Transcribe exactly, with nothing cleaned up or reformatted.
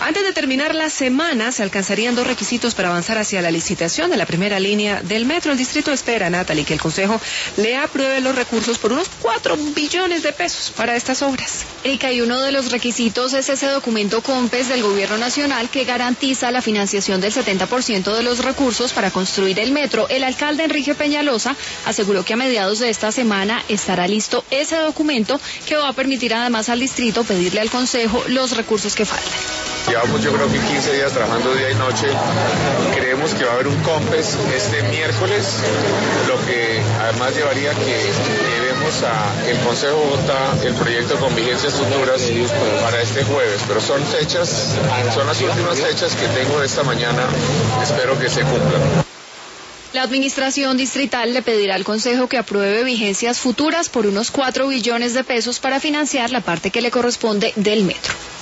Antes de terminar la semana, se alcanzarían dos requisitos para avanzar hacia la licitación de la primera línea del metro. El distrito espera, Natalie, que el Consejo le apruebe los recursos por unos cuatro billones de pesos para estas obras. Erika, y uno de los requisitos es ese documento COMPES del Gobierno Nacional que garantiza la financiación del setenta por ciento de los recursos para construir el metro. El alcalde Enrique Peñalosa aseguró que a mediados de esta semana estará listo ese documento que va a permitir además al distrito pedirle al Consejo los recursos que faltan. Llevamos yo creo que quince días trabajando día y noche. Creemos que va a haber un COMPES este miércoles, lo que además llevaría que llevemos a el Consejo vota el proyecto con vigencias futuras para este jueves, pero son fechas, son las últimas fechas que tengo de esta mañana, espero que se cumplan. La administración distrital le pedirá al Consejo que apruebe vigencias futuras por unos cuatro billones de pesos para financiar la parte que le corresponde del metro.